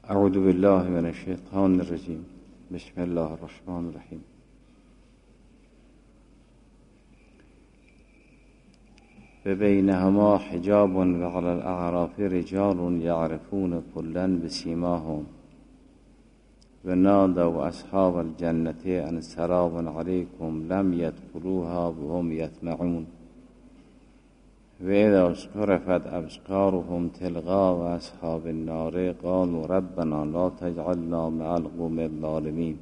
اعوذ بالله من الشیطان الرجیم. بسم الله الرحمن الرحیم. ببینهما حجاب وعلى الاعراف رجال يعرفون كلا بسيماهم ونادوا اصحاب الجنة ان سلام عليكم لم يدخلوها وهم يطمعون وإذا صرفت أبصارهم تلقاء أصحاب النار قالوا ربنا لا تجعلنا مع القوم الظالمين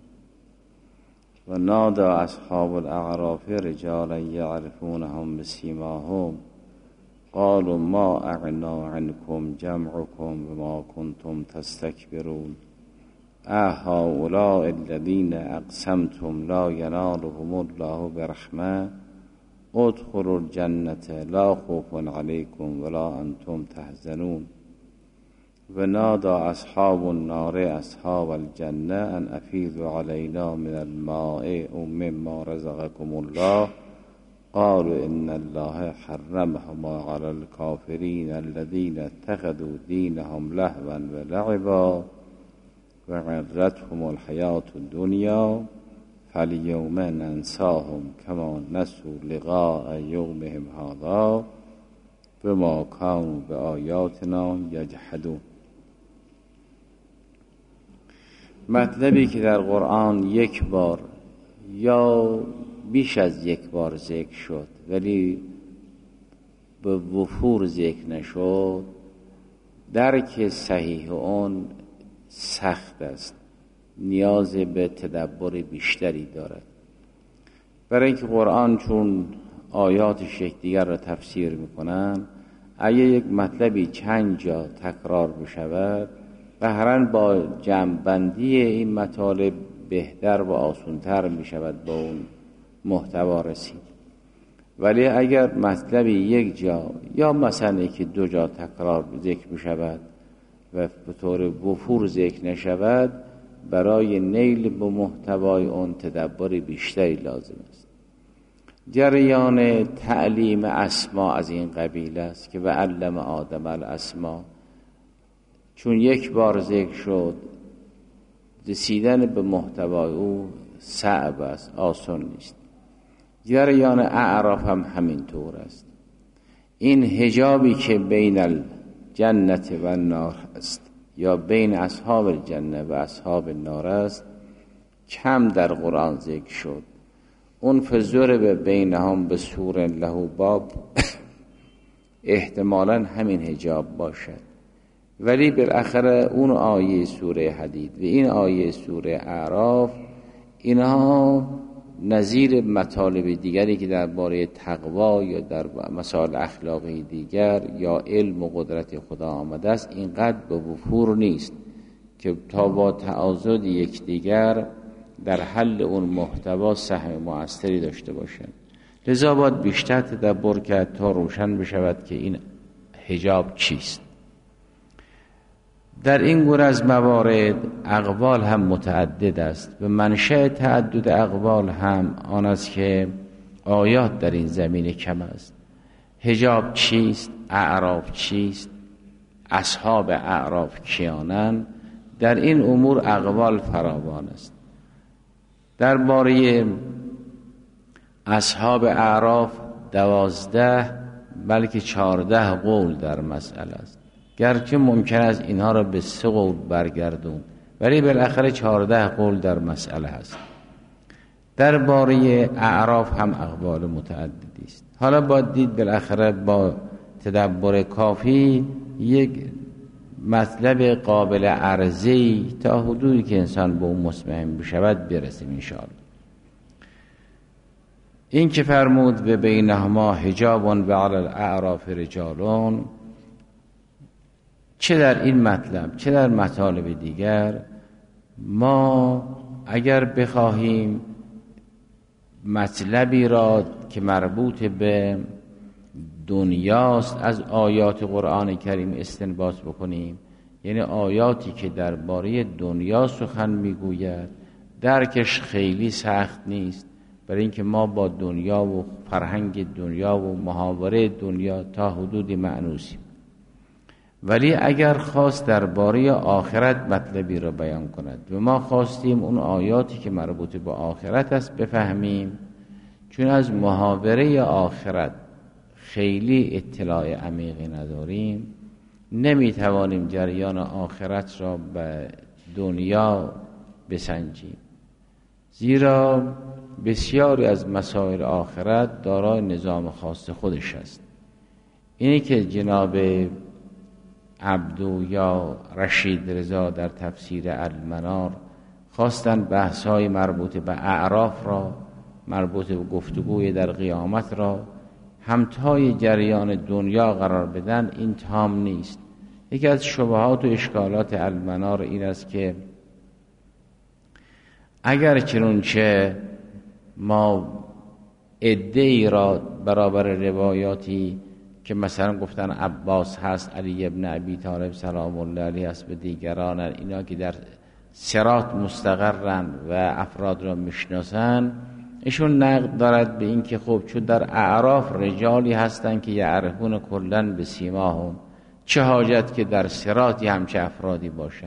ونادى أصحاب الأعراف رجالا يعرفونهم بسيماهم قالوا ما أغنى عنكم جمعكم وما كنتم تستكبرون أهؤلاء الذين أقسمتم لا ينالهم الله برحمة ادخلوا الجنة لا خوف عليكم ولا أنتم تحزنون ونادى أصحاب النار أصحاب الجنة أن أفيضوا علينا من الماء أو مما رزقكم الله قالوا إن الله حرمهما على الكافرين الذين اتخذوا دينهم لهوا ولعبا وغرتهم الحياة الدنيا فاليوم ننساهم كما نسوا لقاء يومهم هذا بما كانوا بآیاتنا یجحدون. مطلبی که در قرآن یک بار یا بیش از یک بار ذکر شد ولی به وفور ذکر نشد، درک صحیح اون سخت است، نیاز به تدبر بیشتری دارد. برای اینکه قرآن چون آیاتش یکدیگر را تفسیر میکنن، اگه یک مطلبی چند جا تکرار بشود بهرن با جمع‌بندی این مطالب بهتر و آسان‌تر میشود با اون محتوا رسید. ولی اگر مطلبی یک جا یا مثلا یکی دو جا تکرار ذکر بشود و به طور وفور ذکر نشود، برای نیل به محتوای اون تدبر بیشتری لازم است. جریان تعلیم اسما از این قبیل است که و علم آدم الاسما، چون یک بار ذکر شد رسیدن به محتوای او صعب است، آسان نیست. جریان اعراف هم همینطور است. این حجابی که بین الجنت و النار است یا بین اصحاب الجنه و اصحاب النار است، کم در قرآن ذکر شد. اون فزور بینهم به سور له باب احتمالاً همین حجاب باشد، ولی بالاخره اون آیه سوره حدید و این آیه سوره اعراف اینها نظیر مطالب دیگری که درباره تقوا یا در مسائل اخلاقی دیگر یا علم و قدرت خدا آمده است اینقدر به وفور نیست که تا با تعاضد یکدیگر در حل اون محتوا سهم مؤثری داشته باشند. لذا باید بیشتر تدبر کرد تا روشن بشود که این حجاب چیست. در این گونه از موارد اقوال هم متعدد است. به منشأ تعدد اقوال هم آن است که آیات در این زمینه کم است. حجاب چیست؟ اعراف چیست؟ اصحاب اعراف کیانند؟ در این امور اقوال فراوان است. درباره اصحاب اعراف 12 بلکه 14 قول در مسئله است، گرچه ممکن است اینها را به 3 قول برگردون، ولی بالاخره 14 قول در مسئله هست. درباره اعراف هم اقوال متعددی است. حالا باید دید بالاخره با تدبر کافی یک مطلب قابل عرضی تا حدودی که انسان به اون مطمئن بشود برسیم انشاءالله. این که فرمود به بینهما حجاب و علی الاعراف رجالون، چه در این مطلب چه در مطالب دیگر، ما اگر بخواهیم مطلبی را که مربوط به دنیاست از آیات قرآن کریم استنباط بکنیم، یعنی آیاتی که درباره دنیا سخن میگوید، درکش خیلی سخت نیست، برای اینکه ما با دنیا و فرهنگ دنیا و محاوره دنیا تا حدودی مأنوسیم. ولی اگر خواست درباره آخرت مطلبی را بیان کند و ما خواستیم اون آیاتی که مربوط به آخرت است بفهمیم، چون از محاوره آخرت خیلی اطلاع عمیقی نداریم، نمیتوانیم جریان آخرت را به دنیا بسنجیم، زیرا بسیاری از مسائل آخرت دارای نظام خاص خودش است. اینی که جناب عبدو یا رشید رضا در تفسیر المنار خواستن بحث‌های مربوط به اعراف را، مربوط به گفتگوی در قیامت را همتای جریان دنیا قرار بدن، این تام نیست. یکی از شبهات و اشکالات المنار این است که اگر چنانچه ما عده‌ای را برابر روایاتی که مثلا گفتن عباس هست، علی ابن ابی طالب سلام الله علیه است و دیگران، اینا که در صراط مستقرن و افراد را میشناسن، ایشون نقد دارد به این که خب چون در اعراف رجالی هستن که یعرفون کلن به سیماهم، چه حاجت که در صراط همچه افرادی باشن.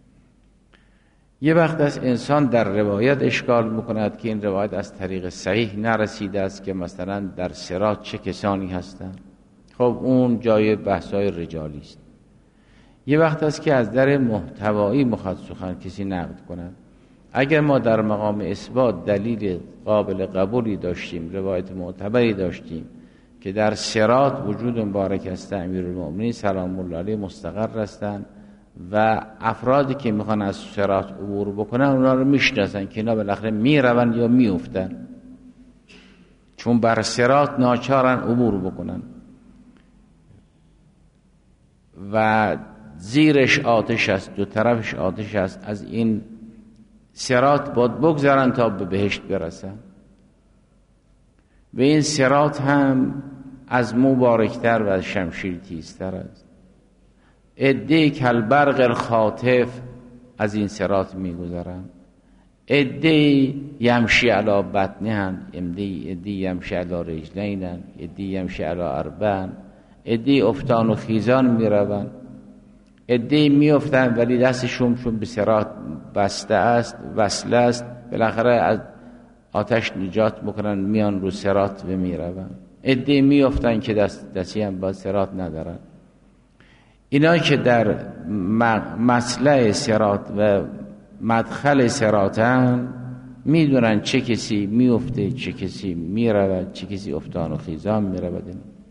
یه وقت از انسان در روایت اشکال میکند که این روایت از طریق صحیح نرسیده است که مثلا در صراط چه کسانی هستند. خب اون جای بحثای رجالی است. یه وقت است که از در محتوایی مخاط سخن کسی نقد کند. اگر ما در مقام اثبات دلیل قابل قبولی داشتیم، روایت معتبری داشتیم که در صراط وجود مبارک است، امیرالمؤمنین سلام الله علیه مستقر هستند و افرادی که میخوان از صراط عبور بکنن اونا رو میشناسن که اینا بالاخره میرون یا میافتن، چون بر صراط ناچارن عبور بکنن و زیرش آتش است، دو طرفش آتش است، از این صراط باید بگذارن تا به بهشت برسن. و این صراط هم از مبارکتر و از شمشیر تیزتر است. عده کالبرق الخاطف از این صراط میگذرن، عده یمشی علی بطنهن، عده یمشی علی رجلینن، عده یمشی علی اربعن، عده افتان و خیزان میروند، عده میافتن ولی دستشون چون به صراط بسته است، وصله است، بالاخره از آتش نجات میکنن، میان رو صراط و میروند. عده میافتن که دستی هم با صراط ندارن. اینا که در مطلع صراط و مدخل صراطن میدونن چه کسی میفته، چه کسی میرود، چه کسی افتان و خیزان میرود.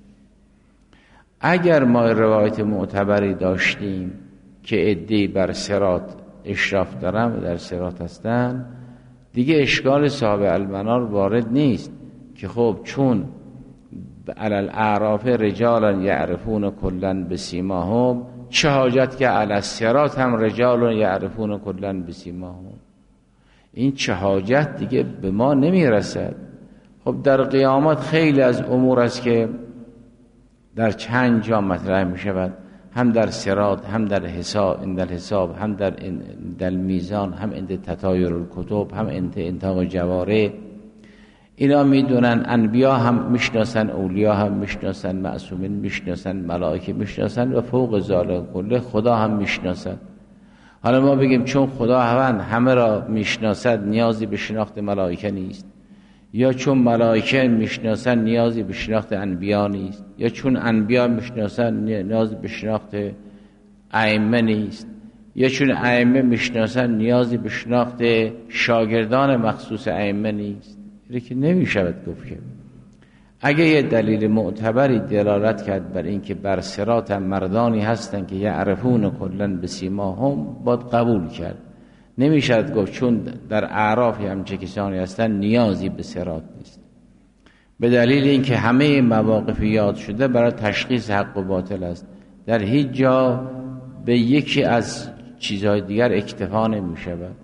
اگر ما روایت معتبری داشتیم که عده‌ای بر صراط اشراف دارن و در صراط هستن، دیگه اشکال صاحب المنار وارد نیست که خب چون علی الاعراف رجالا یعرفون کلا بسیماهم، چه حاجت که علی الصراط هم رجال یعرفون کلا بسیماهم. این چه حاجت دیگه به ما نمیرسد. خب در قیامت خیلی از امور است که در چند جا مطرح می شود، هم در صراط، هم در حساب، هم در میزان، هم عند تطایر الکتب، هم عند انطاق جواره. اینا میدونن، انبیا هم میشناسن، اولیا هم میشناسن، معصومین میشناسن، ملائکه میشناسن و فوق ذالک کله خدا هم میشناسن. حالا ما بگیم چون خدا همه را میشناسد نیازی به شناخت ملائکه نیست، یا چون ملائکه میشناسن نیازی به شناخت انبیا نیست، یا چون انبیا میشناسن نیازی به شناخت ائمه نیست، یا چون ائمه میشناسن نیازی به شناخت شاگردان مخصوص ائمه نیست. اینه که نمیشود گفت که اگه یه دلیل معتبری دلالت کرد بر این که بر صراط مردانی هستن که یعرفون کلن بسیماهم، باید قبول کرد. نمیشد گفت چون در اعراف هم چه کسانی هستن نیازی به صراط نیست، به دلیل اینکه همه مواقف یاد شده برای تشخیص حق و باطل است. در هیچ جا به یکی از چیزهای دیگر اکتفا نمیشود.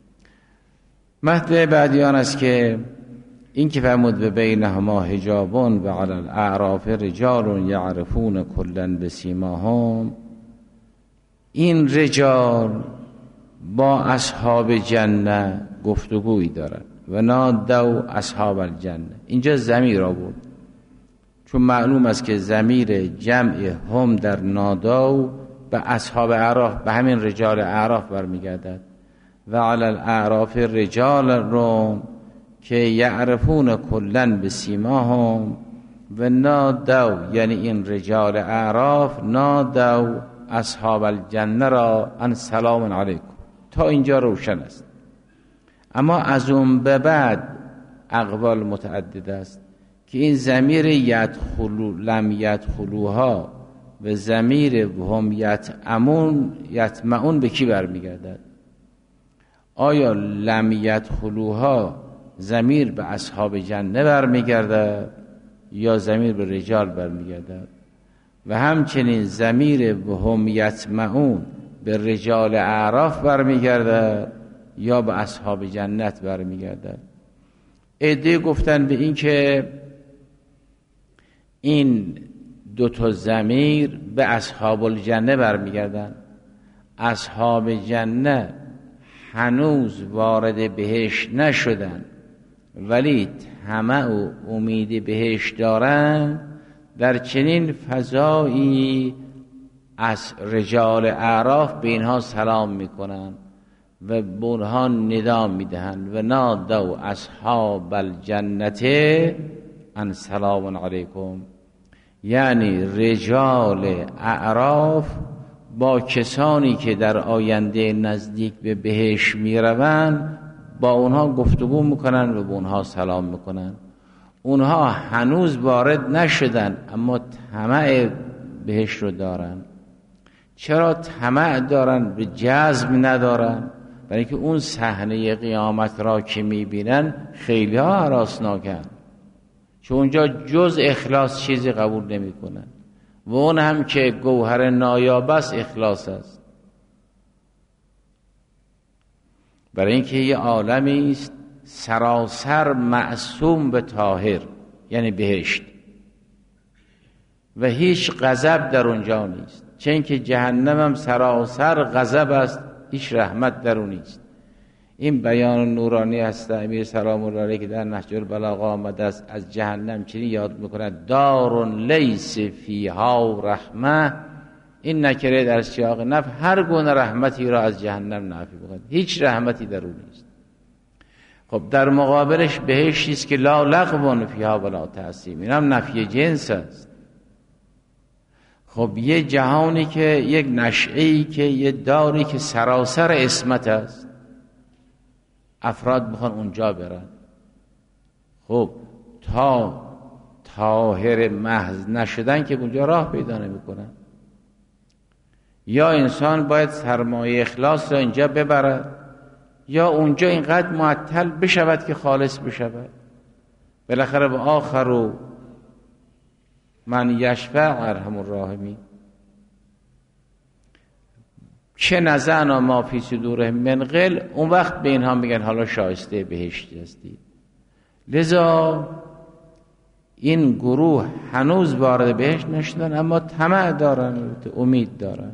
مطلب بعدیان است که این که فرمود به بینهما حجابون و علی الاعراف رجال یعرفون کلا بسیماهم، این رجال با اصحاب جنه گفتگویی دارد و نادوا اصحاب الجنه. اینجا ضمیر آورد چون معلوم است که ضمیر جمع هم در نادوا به اصحاب اعراف، به همین رجال اعراف برمیگردد. و علی الاعراف رجال رو که یعرفون کلن بسیماهم و نادوا، یعنی این رجال اعراف نادوا اصحاب الجنه را ان سلام علیکم. تا اینجا روشن است. اما از اون به بعد اقوال متعدد است که این ضمیر لم یدخلوها و ضمیر هم یطمعون به کی برمیگردد؟ آیا لم یدخلوها ضمیر به اصحاب جنه برمیگردد یا ضمیر به رجال برمیگردد؟ و همچنین ضمیر هم یطمعون به رجال اعراف برمیگردد یا به اصحاب جنت برمیگردد؟ عده گفتن به این که این دو تا ضمیر به اصحاب الجنه برمیگردن. اصحاب جنه هنوز وارد بهشت نشدن ولی طمع و امید بهشت دارن. در چنین فضایی از رجال اعراف به اینها سلام میکنن و به اونها ندا میدهند و نادوا اصحاب الجنت ان سلام علیکم. یعنی رجال اعراف با کسانی که در آینده نزدیک به بهشت میروند با اونها گفتگو میکنن و به اونها سلام میکنن. اونها هنوز وارد نشدن اما طمع بهشت رو دارن. چرا طمع دارن به جذب ندارن؟ برای اینکه اون صحنه قیامت را که میبینن خیلی ها هراسناکن، چون اونجا جز اخلاص چیزی قبول نمیکنن و اون هم که گوهر نایاب است اخلاص است. برای اینکه یه عالمی است سراسر معصوم به طاهر، یعنی بهشت، و هیچ غضب در اونجا نیست. چه اینکه جهنم هم سراسر غضب است، هیچ رحمت در اون نیست. این بیان نورانی است امیر سلام الله علیه که در نهج البلاغه آمده است از جهنم چنین یاد میکند: دار لیس فیها رحمه. این نکره در سیاق نفی هر گونه رحمتی را از جهنم نافی میکند، هیچ رحمتی در اون نیست. خب در مقابلش بهشتی است که لا لغو فیها ولا تأثیم، این هم نفی جنس است. خب یه جهانی که یک نشعه‌ای که یه داری که سراسر عصمت است، افراد بخوان اونجا برن، خب تا طاهر محض نشدن که اونجا راه پیدا نمی‌کنن. یا انسان باید سرمایه اخلاص را اینجا ببرد یا اونجا اینقدر معطل بشود که خالص بشود. بالاخره به آخر من یشفع ارحم الراحمین. چه نزعنا ما فی صدورهم من غل، اون وقت به اینها میگن حالا شایسته بهشت هستید. لذا این گروه هنوز وارد بهشت نشدن اما طمع دارن، امید دارن.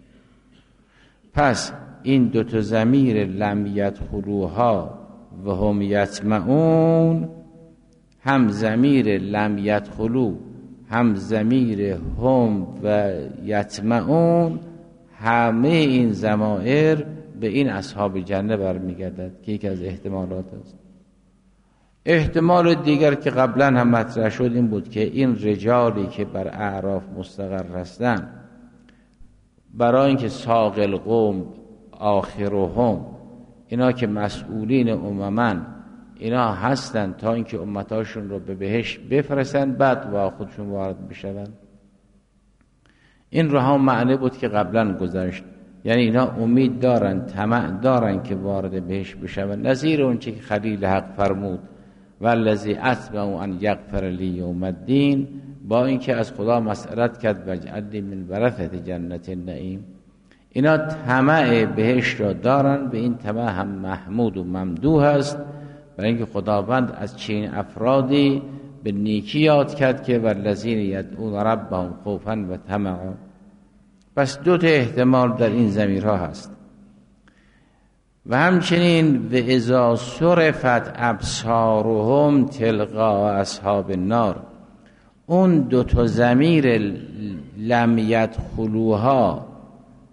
پس این دو تا ضمیر لم یدخلوها و هم یطمعون، هم ضمیر لم یدخلو هم ضمیر هم و یطمعون، همه این ضمائر به این اصحاب جنه برمیگردد که یکی از احتمالات است. احتمال دیگر که قبلا هم مطرح شد این بود که این رجالی که بر اعراف مستقر هستند، برای اینکه ساق القوم آخرهم، اینا که مسئولین امما اینا هستند تا اینکه امتاشون رو به بهشت بفرستند بعد با خودشون وارد بشوند. این رو هم معنی بود که قبلا گذشت، یعنی اینا امید دارن، طمع دارن که وارد بهشت بشوند، نظیر اون چه که خلیل حق فرمود والذی اتبع ان یغفر لی یوم الدین، با اینکه از خدا مسئلت کرد واجعلنی من ورثة جنت النعیم. اینا طمع بهشت را دارن، به این طمع هم محمود و ممدوح است، برای اینکه خداوند از چنین افرادی به نیکی یاد کرد که والذین یدعون ربهم خوفا و طمعا. پس دو تا احتمال در این ضمیرها هست. و همچنین و اذا صرفت ابصارهم تلقا اصحاب النار، اون دو تا ضمیر لم یدخلوها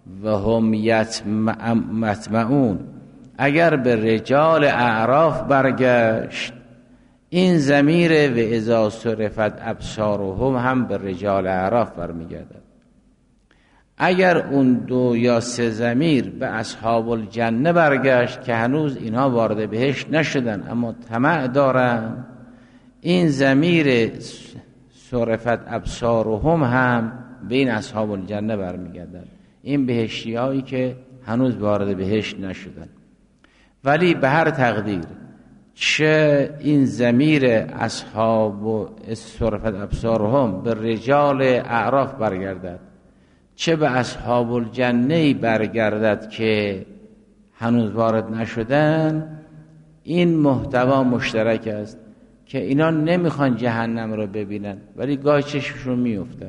و هم یطمعون، اگر به رجال اعراف برگشت، این ضمیر و اذا صرفت ابصارهم هم به رجال اعراف برمیگردد. اگر اون 2 یا 3 ضمیر به اصحاب الجنه برگشت که هنوز اینها وارد بهشت نشدن اما طمع دارن، این ضمیر صرفت ابصارهم هم به این اصحاب الجنه برمیگردد، این بهشتی هایی که هنوز وارد بهشت نشدن. ولی به هر تقدیر چه این ضمیر اصحاب و صرفت ابصارهم به رجال اعراف برگردد، چه به اصحاب الجنه برگردد که هنوز وارد نشدن، این محتوا مشترک است که اینا نمیخوان جهنم رو ببینن ولی گاهی چشمشون میفته.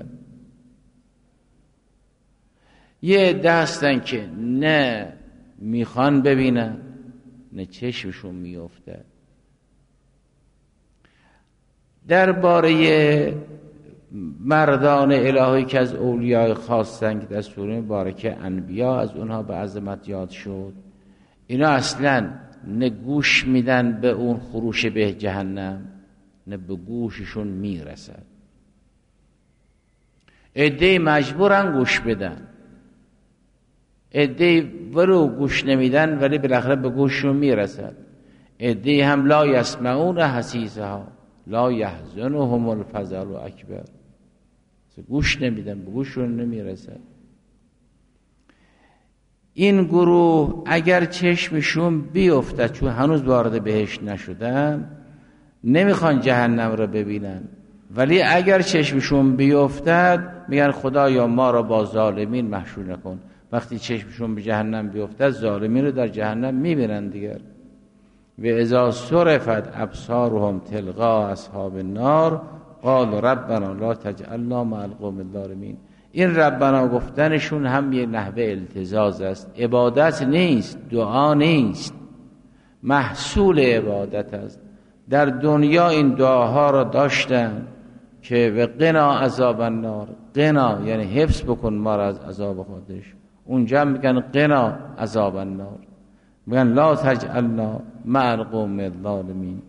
یه دستن که نه میخوان ببینن نه چشمشون میفته. درباره مردان الهی که از اولیاء خواستن که در سوره مبارکه انبیا از اونها به عظمت یاد شد، اینا اصلا نه گوش میدن به اون خروش به جهنم نه به گوششون میرسد. عده‌ای مجبورن گوش بدن، عده‌ای ولو گوش نمیدن ولی بالاخره به گوششون میرسد. عده‌ای هم لا یسمعون حسیسها لا یحزنهم الفزع الاکبر، گوش نمیدن، به گوششون نمیرسد. این گروه اگر چشمشون بیفته، چون هنوز وارد بهشت نشدن، نمیخوان جهنم رو ببینن، ولی اگر چشمشون بیفتد میگن خدایا ما را با ظالمین محشور نکن. وقتی چشمشون به جهنم بیفتد ظالمین رو در جهنم میبینن دیگر. و اذا صرفت ابصارهم تلقا اصحاب النار قال ربنا لا تجعلنا مع القوم الظالمین. این ربنا گفتنشون هم یه نحوه التزاز است، عبادت نیست، دعا نیست، محصول عبادت است. در دنیا این دعاها را داشتن که و قنا عذاب النار، قنا یعنی حفظ بکن ما را از عذاب خودش، اونجا میگن قنا عذاب النار، میگن لا تجعلنا مع القوم الظالمین.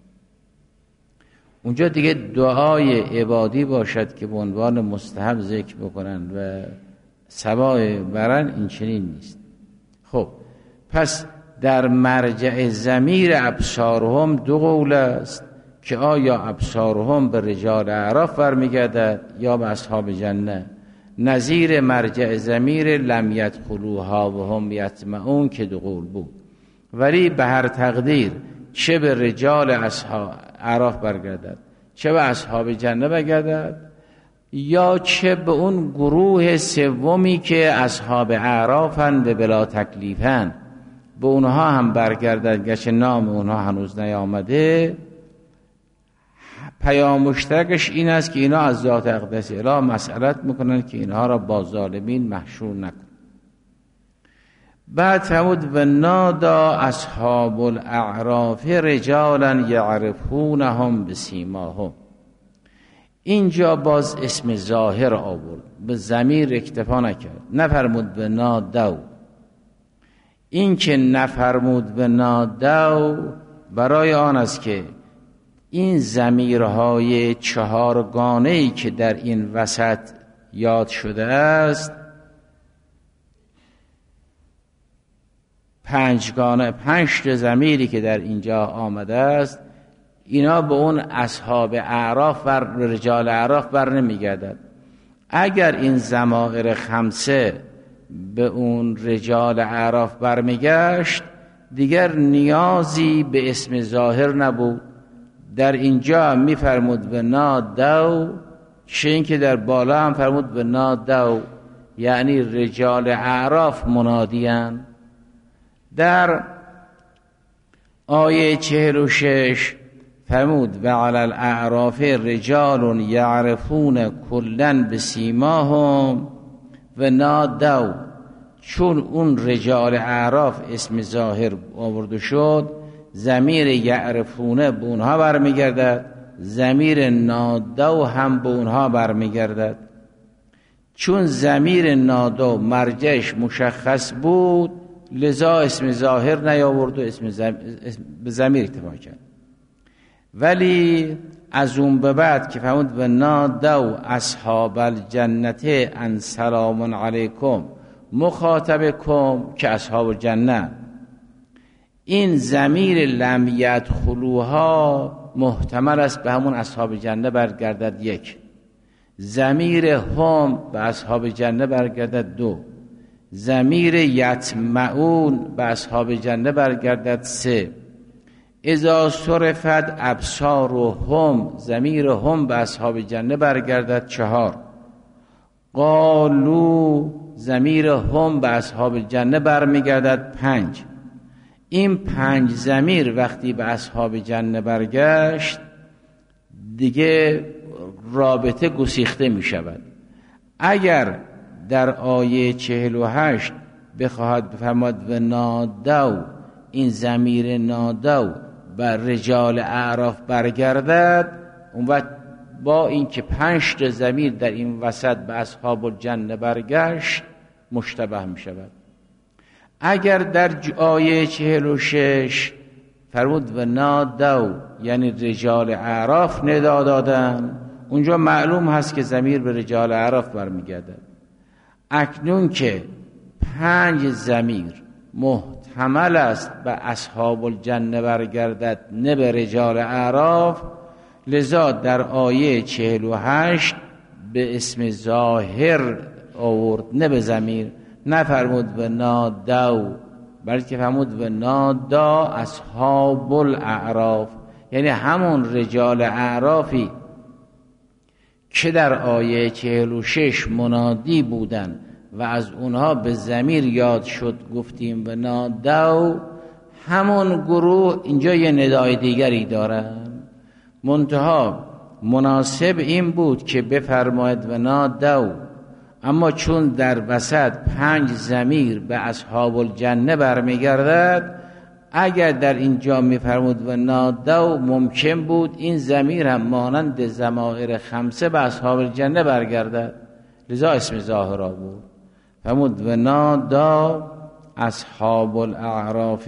اونجا دیگه دعای عبادی باشد که به عنوان مستحب ذکر بکنن و سبای برن، این چنین نیست. خب پس در مرجع ضمیر ابصارهم 2 قول است که آیا ابصارهم به رجال اعراف برمیگردد یا به اصحاب جنه. نظیر مرجع ضمیر لم یدخلوها و هم یطمعون که 2 قول بود. ولی به هر تقدیر چه به رجال اصحاب اعراف برگردد، چه به اصحاب جنه برگردد، یا چه به اون گروه سومی که اصحاب اعرافن به بلا تکلیفن، به اونها هم برگردد گرچه نام اونها هنوز نیامده، پیام مشترکش این است که اینا از ذات اقدس اله مسئلت میکنن که اینها را با ظالمین محشور نکن. بعد فرمود و نادا اصحاب الاعراف رجالا یعرفونهم بسیماهم. اینجا باز اسم ظاهر آورد، به ضمیر اکتفا نکرد، نفرمود به نادو. این که نفرمود به نادو برای آن است که این ضمیرهای 4 گانه‌ای که در این وسط یاد شده است، 5 گانه، 5 تا ضمیری که در اینجا آمده است، اینا به اون اصحاب اعراف و رجال اعراف بر نمیگردد. اگر این ضمائر 5 به اون رجال اعراف برمیگشت، دیگر نیازی به اسم ظاهر نبود. در اینجا میفرمود به نادو، چه این که در بالا هم فرمود به نادو، یعنی رجال اعراف منادیان. در آیه 46 فرمود و علی الاعراف رجال یعرفون کلا بسیماهم و نادو. چون اون رجال اعراف اسم ظاهر آورده شد، ضمیر یعرفونه به اونها برمیگردد، ضمیر نادو هم به اونها برمیگردد. چون ضمیر نادا مرجعش مشخص بود لذا اسم ظاهر نیاورد و اسم به ضمیر اکتفا کرد. ولی از اون به بعد که فرمود و نادوا اصحاب الجنت ان سلام علیکم مخاطبکم که اصحاب الجنه، این ضمیر لم یدخلوها محتمل است به همون اصحاب جنه برگردد یک، ضمیر هم به اصحاب جنه برگردد دو، ضمیر یطمعون به اصحاب جنه برگردد سه، اذا صرفت ابصارهم ضمیر هم به اصحاب جنه برگردد چهار، قالو ضمیر هم به اصحاب جنه برمیگردد پنج. این پنج ضمیر وقتی به اصحاب جنه برگشت دیگه رابطه گسیخته می شود. اگر در آیه 48 بخواهد بفرماد و نادو، این ضمیر نادو بر رجال اعراف برگردد، اون وقت با اینکه 5 تا ضمیر در این وسط به اصحاب الجنه برگشت مشتبه می شود. اگر در آیه 46 فرمود و نادو یعنی رجال اعراف ندا دادن، اونجا معلوم هست که ضمیر به رجال اعراف برمیگردد. اکنون که 5 ضمیر محتمل است به اصحاب الجنه برگردد نه به رجال اعراف، لذا در آیه 48 به اسم ظاهر آورد نه به ضمیر، نفرمود و نادو بلکه فرمود و نادا اصحاب الاعراف، یعنی همون رجال اعرافی که در آیه 46 منادی بودن و از اونها به ضمیر یاد شد گفتیم و نادو، همون گروه اینجا یه ندای دیگری دارن. منتها مناسب این بود که بفرماید و نادو، اما چون در وسط 5 ضمیر به اصحاب الجنه برمیگردد، اگر در اینجا میفرمود و نادو ممکن بود این ضمیر هم مانند ضمائر 5 به اصحاب الجنه برگردد، لذا اسم ظاهر بود. فرمود و نادا اصحاب الاعراف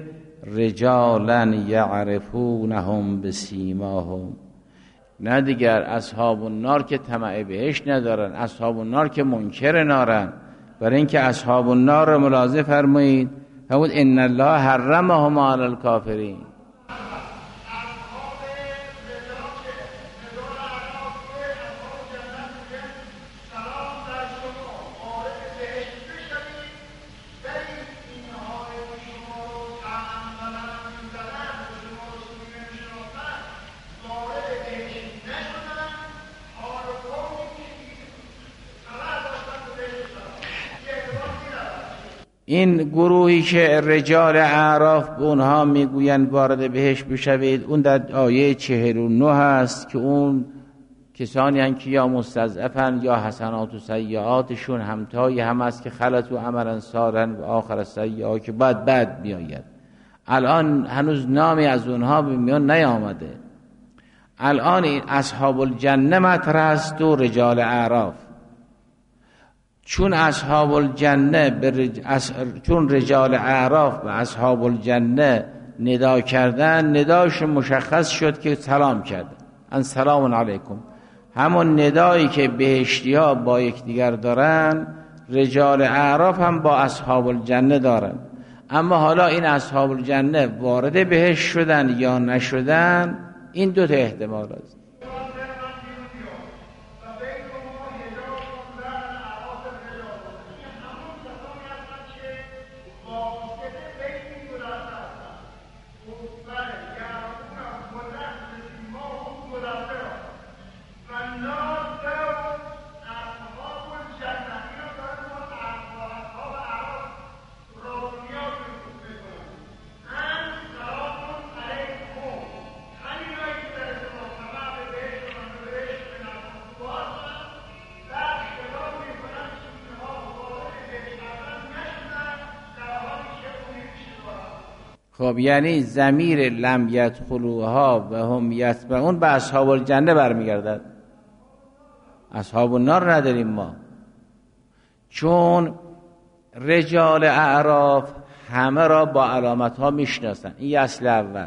رجالا یعرفونهم بسیماهم، نه دیگر اصحاب النار که طمع بهشت ندارن، اصحاب النار که منکر نارن. برای اینکه اصحاب النار رو ملاحظه فرمایید، فرمود ان الله حرمهم علی الکافرین. این گروهی که رجال اعراف به اونها میگویند وارد بهشت بشوید، اون در آیه 49 هست که اون کسانی هستند که یا مستضعفن یا حسنات و سیئاتشون همتای هم است که خلط و عملا سارن و آخر سیئا که بعد بیاید. الان هنوز نامی از اونها به میان نیامده. الان این اصحاب الجنه مطرح است و رجال اعراف. چون اصحاب الجنه چون رجال اعراف و اصحاب الجنه ندا کردن، نداش مشخص شد که سلام کرد، ان سلام علیکم. همون ندایی که بهشتی ها با یکدیگر دارن، رجال اعراف هم با اصحاب الجنه دارن. اما حالا این اصحاب الجنه وارد بهشت شدن یا نشدن، این 2 تا احتمال است. خب یعنی ضمیر لم یدخلوها و هم یتبعون به اصحاب الجنه برمیگردد. اصحاب النار نداریم ما. چون رجال اعراف همه را با علامت ها میشناسن. این اصل اول.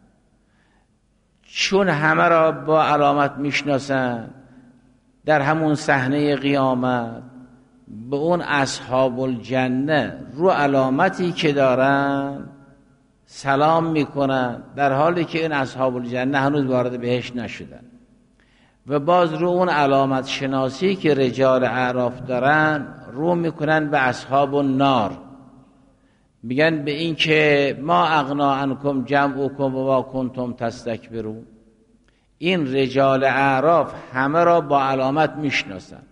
چون همه را با علامت میشناسن، در همون صحنه قیامت به اون اصحاب الجنه رو علامتی که دارن سلام میکنن، در حالی که این اصحاب الجنه هنوز وارد بهشت نشدن. و باز رو اون علامت شناسی که رجال اعراف دارن رو میکنن به اصحاب النار، میگن به این که ما اغنا عنکم جمعکم و ما کنتم تستکبرون. این رجال اعراف همه را با علامت میشناسن،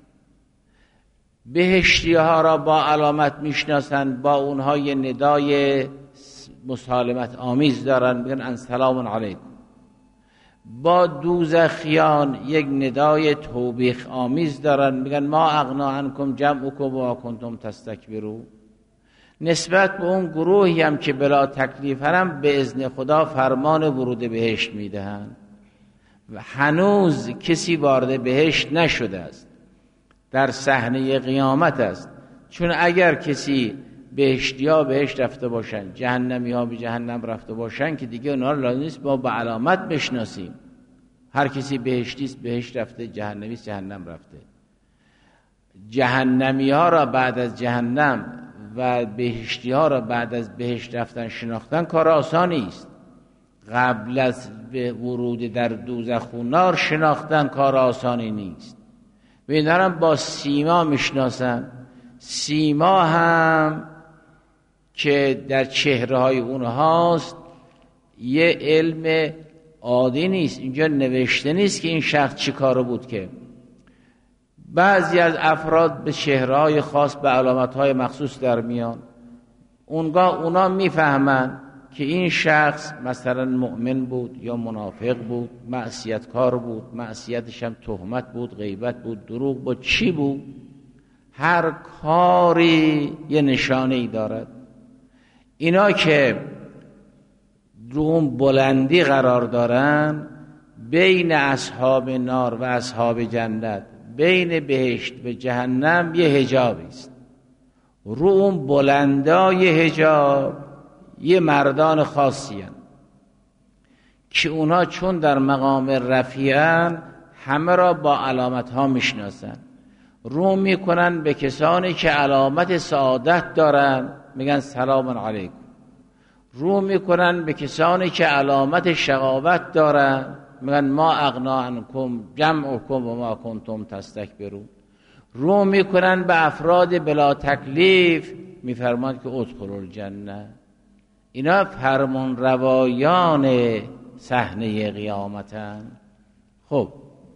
بهشتی ها را با علامت میشناسن، با اونها یه ندای مسالمت آمیز دارن، میگن ان سلام علیکم. با دوزخیان یک ندای توبیخ آمیز دارن، میگن ما اغنا عنکم جمعکم و ما کنتم تستکبرون. نسبت به اون گروهی هم که بلا تکلیف هم به اذن خدا فرمان ورود بهشت میدهند و هنوز کسی وارد بهشت نشده است، در صحنه قیامت است. چون اگر کسی بهشتی ها بهشت رفته باشن، جهنمی ها به جهنم رفته باشن، که دیگه اونها لازم نیست با به علامت بشناسیم. هر کسی بهشتی است بهشت رفته، جهنمی است جهنم رفته. جهنمی ها را بعد از جهنم و بهشتی ها را بعد از بهشت رفتن شناختن کار آسانی است. قبل از ورود در دوزخ و نار شناختن کار آسانی نیست. و این هم با سیما میشناسن. سیما هم که در چهره های اونهاست یه علم عادی نیست. اینجا نوشته نیست که این شخص چی کارو بود. که بعضی از افراد به چهره های خاص به علامت های مخصوص در میان، اونگاه اونا میفهمن که این شخص مثلا مؤمن بود یا منافق بود، معصیتکار بود، معصیتش هم تهمت بود، غیبت بود، دروغ بود، چی بود. هر کاری یه نشانه ای دارد. اینا که رو اون بلندی قرار دارن، بین اصحاب نار و اصحاب جنت، بین بهشت و جهنم یه حجابی است. رو اون بلندای حجاب یه مردان خاصی هن که اونا چون در مقام رفیعن همه را با علامت ها میشناسن. رو میکنن به کسانی که علامت سعادت دارن، میگن سلام علیکم. رو میکنن به کسانی که علامت شقاوت دارن، میگن ما اغنا عنکم جمعکم و ما کنتم تستکبرون. رو میکنن به افراد بلا تکلیف، میفرماند که ادخلوا الجنه. اینا فرمان روایان صحنه قیامتن. خب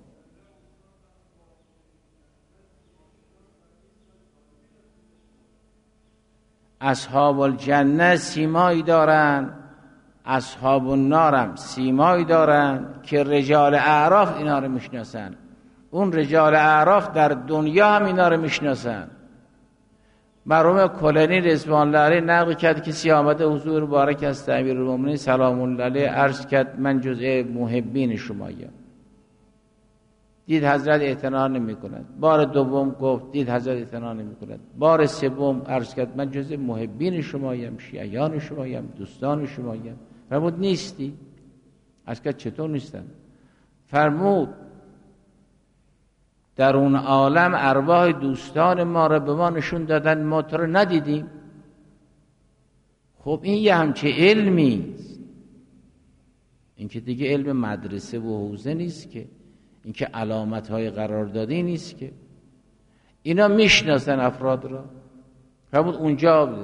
اصحاب الجنه سیمایی دارن، اصحاب النار هم سیمایی دارن که رجال اعراف اینا رو میشناسن. اون رجال اعراف در دنیا هم اینا رو میشناسن. مرحوم کلینی رضوان الله علیه نقل کرد که کسی آمده حضور مبارک از امیرالمومنین سلام الله علیه عرض کرد من جزء محبین شمایم. دید حضرت اعتنا نمی‌کند. بار دوم گفت دید حضرت اعتنا نمی‌کند. بار سوم عرض کرد من جزء محبین شمایم، شیعیان شمایم، دوستان شمایم. فرمود نیستی؟ عرض کرد چطور نیستم؟ فرمود در اون عالم ارواح دوستان ما را به ما نشون دادن، ما تو رو ندیدیم. خب این یه همچه علمی است. این که دیگه علم مدرسه و حوزه نیست که، این که علامت های قراردادی نیست که. اینا میشناسن افراد را. فرمود اونجا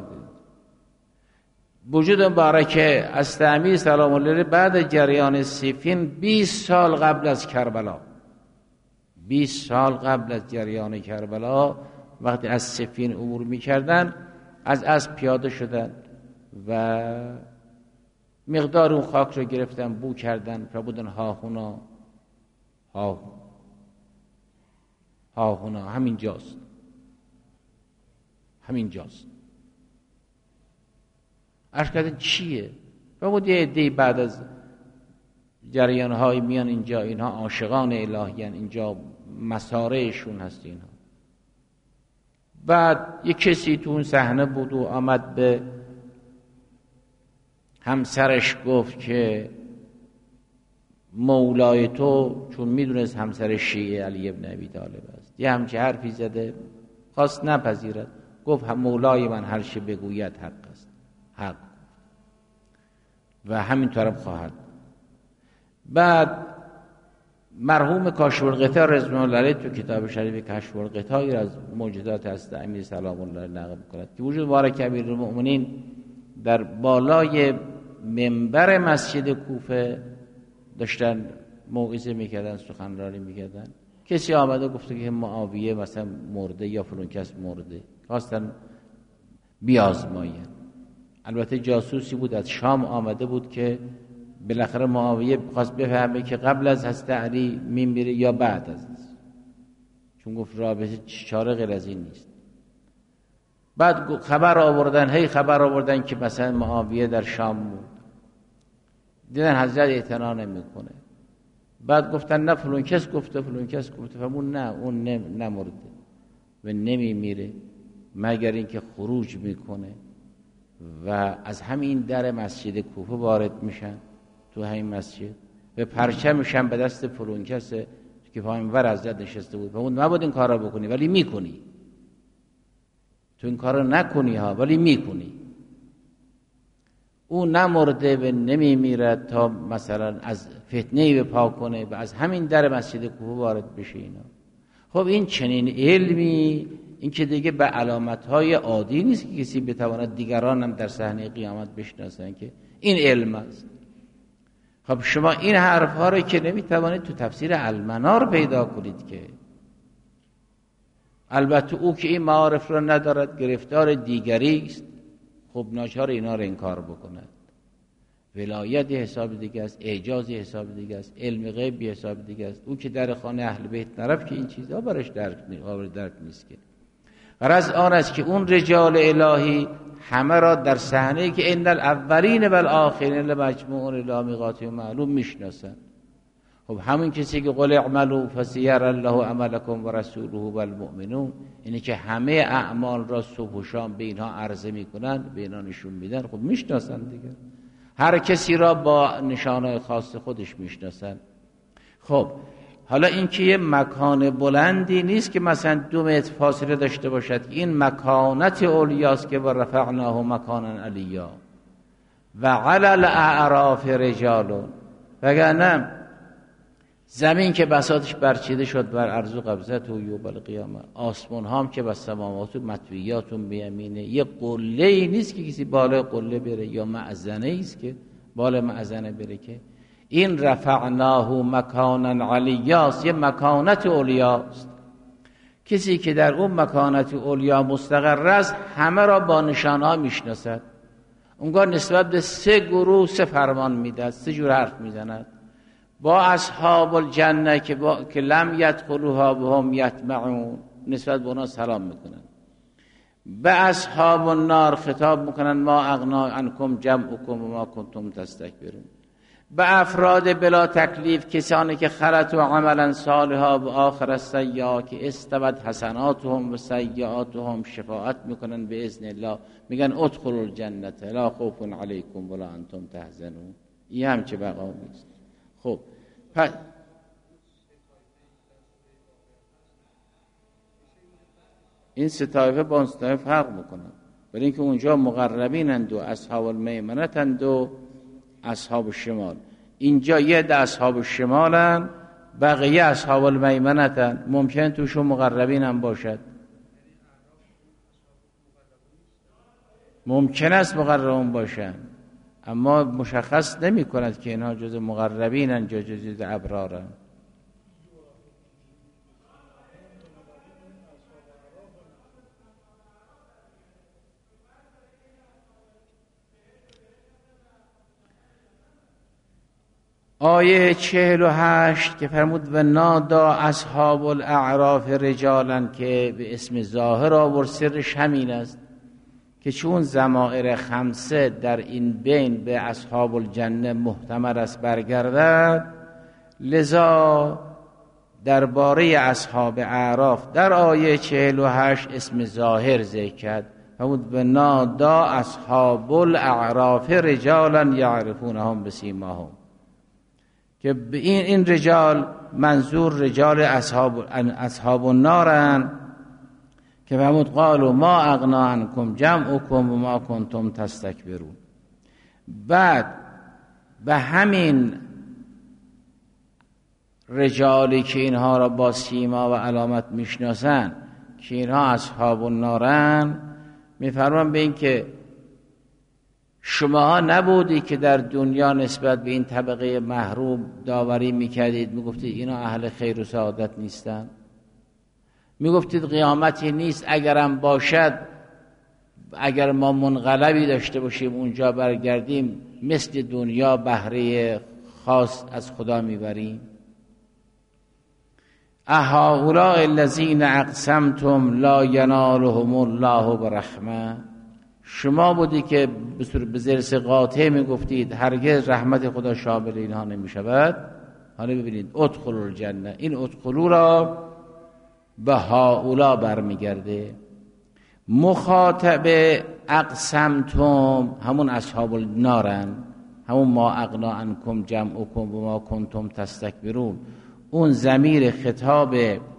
وجود مبارکه از تعمیر سلام الله علیه بعد جریان صفین 20 سال قبل از کربلا، 20 سال قبل از جریان کربلا وقتی از صفین عبور میکردن، از اسب پیاده شدن و مقدار اون خاک رو گرفتن، بو کردن، فرمودن هاهونا همینجاست، همینجاست. عرض کردن چیه؟ فرمود یه عده‌ای بعد از جریان‌های میان اینجا، اینها عاشقان الهیان، اینجا مسارعشون هست. اینها بعد یک کسی تو اون صحنه بود و آمد به همسرش گفت که مولای تو، چون میدونست همسر شیعه علی ابن ابی طالب است، یه همچه حرفی زده، خواست نپذیرد، گفت هم مولای من هر چه بگوید حق است، حق و همینطورم خواهد. بعد مرحوم کاشف الغطا رضوان الله علیه تو کتاب شریف کشف الغطایی را از موجزات حضرت امیر سلام الله نقل می‌کند که وجود مبارک امیرالمؤمنین در بالای منبر مسجد کوفه داشتن موعظه میکردن، سخنرانی میکردن. کسی آمده گفته که معاویه مثلا مرده یا فلان کس مرده، خواستن بیازماین. البته جاسوسی بود از شام آمده بود که بالاخره معاویه خواست بفهمه که قبل از حضرت علی میمیره یا بعد از، چون گفت رابطه چاره غیر از این نیست. بعد خبر آوردن که مثلا معاویه در شام بود، دیدن حضرت اعتنا نمیکنه. بعد گفتن نه فلان کس گفته، فلان کس گفته. فرمون نه، اون نمرده و نمیمیره مگر اینکه خروج میکنه و از همین در مسجد کوفه وارد میشن تو همین مسجد و پرچمشن به دست فلان کسه که پایینور حضرت نشسته بود. فرمون نباید این کارا بکنی ولی میکنی، تو این کارا نکنی ها ولی میکنی. او نمرده و نمیمیرد تا مثلا از فتنه‌ای به پا کنه و از همین در مسجد کوفه وارد بشه. اینا خب این چنین علمی، این که دیگه به علامت‌های عادی نیست که کسی بتواند دیگران هم در صحنه قیامت بشناسن که این علم است. خب شما این حرف‌ها رو که نمیتوانید تو تفسیر المنار پیدا کنید که البته او که این معارف را ندارد گرفتار دیگری است، خب ناچار اینا رو انکار بکند. ولایت حساب دیگه است، اعجاز حساب دیگه است، علم غیب حساب دیگه است. او که در خانه اهل بیت نرفت که این چیزها براش درک نیست که. غرض آن است که اون رجال الهی همه را در صحنه‌ای که ان الاولین و الاخرین لمجموعون الی میقات معلوم میشناسن. خب همون کسی که قل اعملوا فسیر الله عملکم و رسوله و المؤمنون، اینه که همه اعمال را صبح و شام به اینها عرضه میکنن، به اینها نشون میدن، خب میشناسن دیگه. هر کسی را با نشانه خاص خودش میشناسن. خب حالا این که یه مکان بلندی نیست که مثلا 2 متر فاصله داشته باشد، این مکانت اولیاست که و رفعناه مکانا علیا و علی الاعراف رجال. وگرنه زمین که بساطش برچیده شد بر ارض و قبضت و یوم القیامه، آسمان هم که بر سماوات و مطویات بیمینه، یه قله ای نیست که کسی بالای قله بره یا معزنه ایست که بالای معزنه بره، که این رفعناه مکانا علیاست، یه مکانت اولیاست. کسی که در اون مکانت اولیا مستقر است همه را با نشانه میشناسد. اونگاه نسبت به 3 گروه 3 فرمان میدهد، 3 جور حرف میزند. با اصحاب الجنه که لم یدخلوها وهم یطمعون، نسبت به اونا سلام میکنن. به اصحاب النار خطاب میکنن ما اغنا عنکم جمعکم و ما کنتم تستکبرون. به افراد بلا تکلیف، کسانی که خلطوا عملا صالحا و آخر السیئات که استوت حسناتهم و سیئاتهم، شفاعت میکنن به اذن الله، میگن ادخلوا الجنه لا خوف علیکم ولا انتم تحزنون. این هم چه بقا نیست. خب پس این 3 طایفه با اون 3 طایفه فرق میکنن، برای اینکه اونجا مقربینند و اصحاب المیمنتند و اصحاب الشمال. اینجا یه ده اصحاب الشمالن، بقیه اصحاب المیمنتن. ممکن توشون مقربین هم باشد، ممکن است مقربون باشن، اما مشخص نمی کند که اینها جز مقربینن یا جز ابرارن. آیه 48 که فرمود و نادا اصحاب الاعراف رجالا، که به اسم ظاهر آورد، سرش همین است که چون ضمائر 5 در این بین به اصحاب الجنه محتمل است برگردد، لذا درباره اصحاب اعراف در آیه 48 اسم ظاهر ذکر کرد، فرمود به نادا اصحاب الاعراف رجالا یعرفونهم بسیماهم، که این رجال منظور رجال اصحاب النارن، که فرمود قالوا ما اغنی عنکم جمعکم و ما کنتم تستکبرون. بعد به همین رجالی که اینها را با سیما و علامت میشناسن که اینها اصحاب النارن، میفرمان به این که شما نبودی که در دنیا نسبت به این طبقه محروم داوری میکردید، میگفتید اینا اهل خیر و سعادت نیستن، میگفتید قیامتی نیست، اگرم باشد اگر ما منقلبی داشته باشیم اونجا برگردیم مثل دنیا بهره خاص از خدا میبریم. اهؤلاء الذین اقسمتم لا ینالهم الله برحمه، شما بودی که به زرس قاطع میگفتید هرگز رحمت خدا شامل اینها نمیشود. حالا ببینید ادخلوا الجنه، این ادخلوا را به هؤلاء برمیگرده. مخاطب اقسمتم همون اصحاب النارن، همون ما اغنی عنکم جمعکم و ما کنتم تستکبرون. اون ضمیر خطاب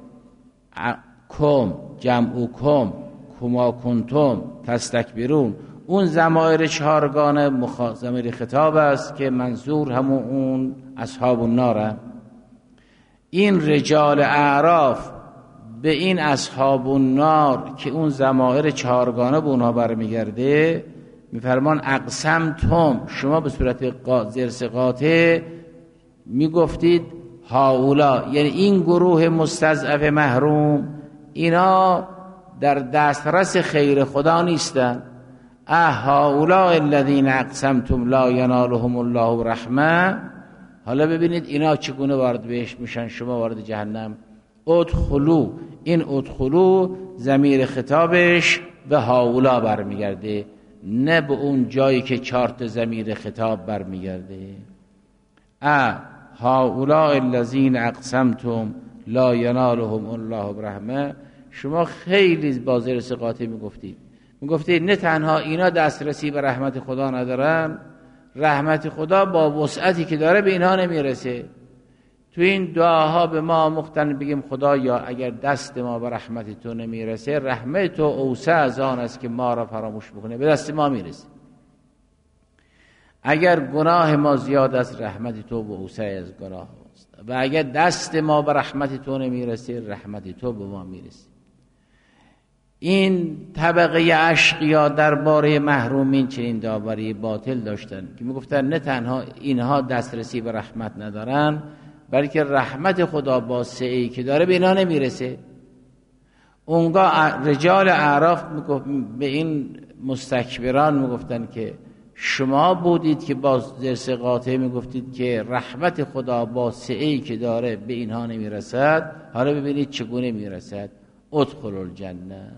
کم جمعکم کما کنتم تستکبرون، اون ضمایر چهارگانه ضمیر خطاب است که منظور همون اون اصحاب النارن. این رجال اعراف به این اصحاب النار که اون ضمایر چهارگانه به اونها برمیگرده، میفرمان اقسمتم، شما به صورت زرس قاطع میگفتید هؤلاء، یعنی این گروه مستضعف محروم اینا در دسترس خیر خدا نیستن. هؤلاء الذین اقسمتم لا ینالهم الله رحمه. حالا ببینید اینا چگونه وارد بهش میشن، شما وارد جهنم. ادخلوا، این ادخلوا ضمیر خطابش به هؤلاء برمیگرده، نه به اون جایی که 4 ضمیر خطاب برمیگرده. هؤلاء الذین اقسمتم لا ینالهم الله برحمه. شما خیلی با زرس قاطع میگفتید نه تنها اینا دسترسی به رحمت خدا ندارن، رحمت خدا با وسعتی که داره به اینها نمیرسه. تو این دعاها به ما مختن بگیم خدایا اگر دست ما به رحمت تو نمیرسه، رحمت تو اوسع از آن است که ما را فراموش بکنه، به دست ما میرسه. اگر گناه ما زیاد است، رحمت تو به اوسع از گناه است، و اگر دست ما به رحمت تو نمیرسه، رحمت تو به ما میرسه. این طبقه اشقیا درباره محرومین چنین داوری باطل داشتن که میگفتن نه تنها اینها دسترسی به رحمت ندارن، بلکه رحمت خدا با سعی که داره به اینا نمیرسه. اونگاه رجال اعراف به این مستکبران میگفتن که شما بودید که با زرس قاطع میگفتید که رحمت خدا با سعی که داره به اینها نمیرسد. حالا ببینید چگونه میرسد. ادخلوا الجنه.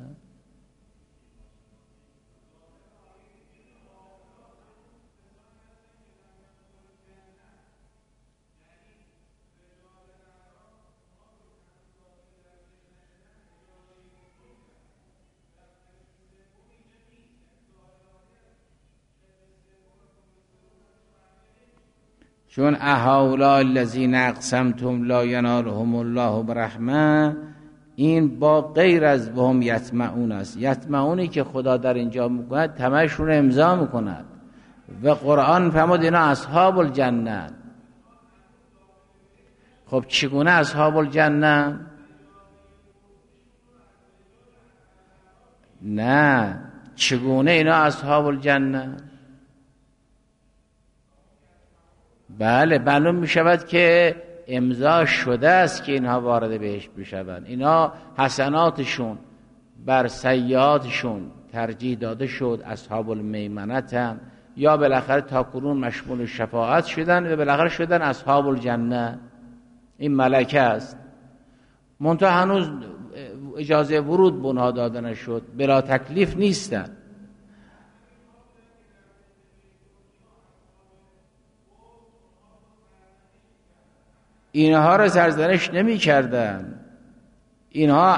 چون هؤلاء الذین اقسمتم لا ینالهم الله برحمه، این با غیر از بهم یطمعون است. یطمعونی که خدا در اینجا میکند طمعشون رو امضا میکند و قرآن فرمود اینا اصحاب الجنه. خب چگونه اصحاب الجنه؟ نه، چگونه اینا اصحاب الجنه؟ بله، معلوم می شود که امضا شده است که اینها وارد بهشت بشوند. اینا حسناتشون بر سیئاتشون ترجیح داده شد، اصحاب المیمنتن، یا بالاخره تا کنون مشمول شفاعت شدن و بالاخره شدن اصحاب الجنه. این ملکه است، منتها هنوز اجازه ورود به اونها داده نشد، بلا تکلیف نیستن. اینها رو سرزنش نمی کردن. اینها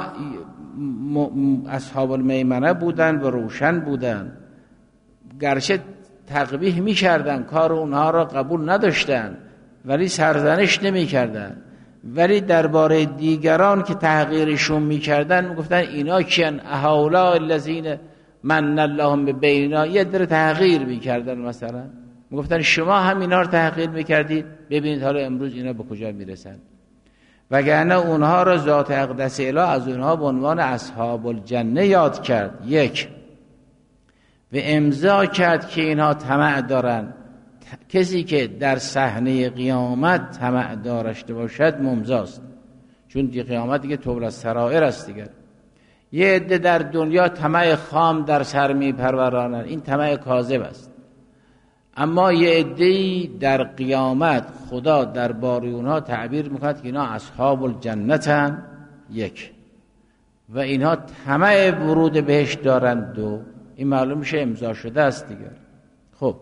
اصحاب المیمنه بودن و روشن بودن، گرچه تقبیح می کردن، کار اونها را قبول نداشتن، ولی سرزنش نمی کردن. ولی درباره دیگران که تحقیرشون می کردن می گفتن اینا کیان؟ اهؤلاء الذین من الله ببیننا. یه در تحقیر می کردن، مثلا می گفتن شما هم اینا رو تحقیر می کردید، ببینید حالا امروز اینا به کجا می رسن. وگرنه اونها را ذات اقدس اله از اونها به عنوان اصحاب الجنه یاد کرد. یک، و امضا کرد که اینها طمع دارن. کسی که در صحنه قیامت طمع داشته باشد ممضاست، چون دی قیامت دیگه طور از سرائر است دیگر. یه عده در دنیا طمع خام در سر میپرورانن، این طمع کاذب است. اما یه عده‌ای در قیامت خدا در باره اونها تعبیر میکند که اینا اصحاب الجنتن. یک، و اینها طمع ورود بهشت دارند. دو، این معلوم میشه امضا شده است دیگر. خب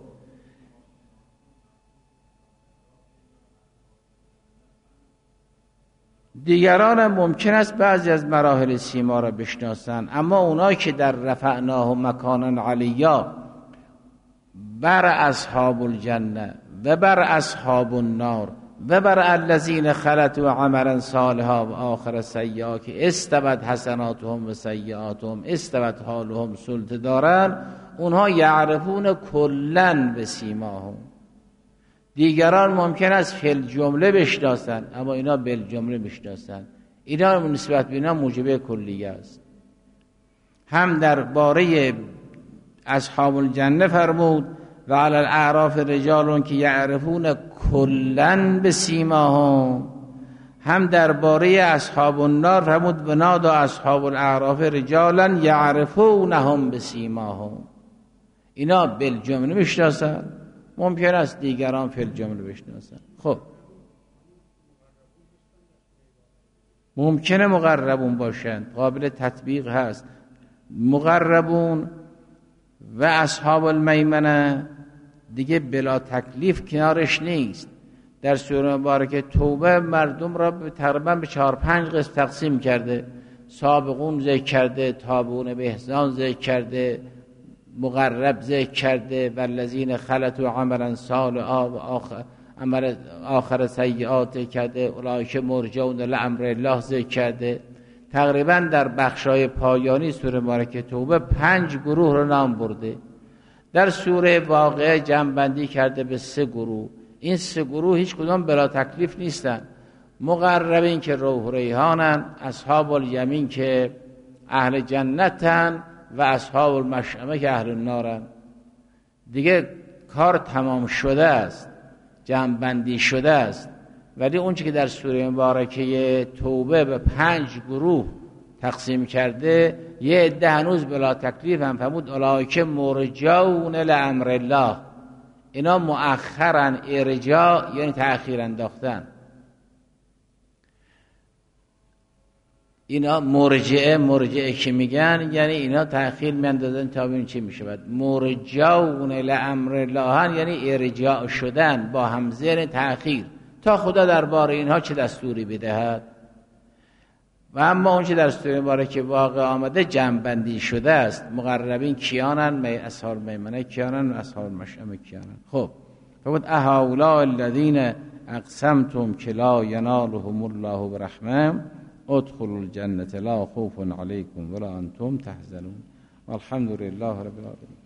دیگران هم ممکن است بعضی از مراحل سیما را بشناسند، اما اونایی که در رفعناه مکانا علیا بر اصحاب الجنه و بر اصحاب النار و بر الذین خلطوا عملا صالحا و آخر سیئا که استوت حسناتهم و سیئاتهم استوت حالهم سلط دارن، اونها یعرفون کلن به سیماهم. دیگران ممکن است فی الجمله بشناسن، اما اینا بالجمله بشناسن. اینا نسبت به اینا موجب کلیه است. هم درباره اصحاب الجنه فرمود و علی الاعراف رجالون که یعرفون کلن به سیماهم، هم درباره اصحاب النار فرمود و نادى اصحاب الاعراف رجالا یعرفونهم به سیماهم. اینا بالجمله بشناسن، ممکن است دیگران فی الجمله بشناسن. خب ممکنه مقربون باشند، قابل تطبیق هست. مقربون و اصحاب المیمنه دیگه بلا تکلیف کنارش نیست. در سوره مبارکه توبه مردم را تقریبا به 4-5 قسم تقسیم کرده. سابقون ذکر کرده، تابعون به احسان ذکر کرده، مقرب ذکر کرده، والذین خلطوا عملا صالحا و آخر سیئات کرده، اولئک مرجون لامر الله ذکر کرده. تقریبا در بخشای پایانی سوره مبارکه توبه 5 گروه رو نام برده. در سوره واقعه جمع‌بندی کرده به 3 گروه. این 3 گروه هیچ کدام بلا تکلیف نیستن. مقربین که روح ریحانن، اصحاب الیمین که اهل جنتن و اصحاب المشأمه که اهل النارن. دیگه کار تمام شده است، جمع‌بندی شده است. ولی اون چیزی که در سوره مبارکه توبه به 5 گروه تقسیم کرده، یه عده هنوز بلا تکلیف هم فرمود اولئک مرجون لامر الله. اینا مؤخرن، ارجاع یعنی تأخیر انداختن. اینا مرجعه که میگن یعنی اینا تأخیر میاندازن تا ببینیم چی میشه. بعد مرجون لامر الله یعنی ارجاع شدن با همزه تأخیر تا خدا درباره اینها چه دستوری بدهد. و اما اون چه در سوره مبارکه واقع آمده جمع‌بندی شده است. مقربین کیانن؟ اصحاب المیمنه کیانن و اصحاب المشأمه کیانن. خب فقط اهؤلاء الذین اقسمتم که لا ینالهم الله برحمه ادخلوا الجنة لا خوف علیکم ولا انتم تحزنون والحمد لله رب العالمین.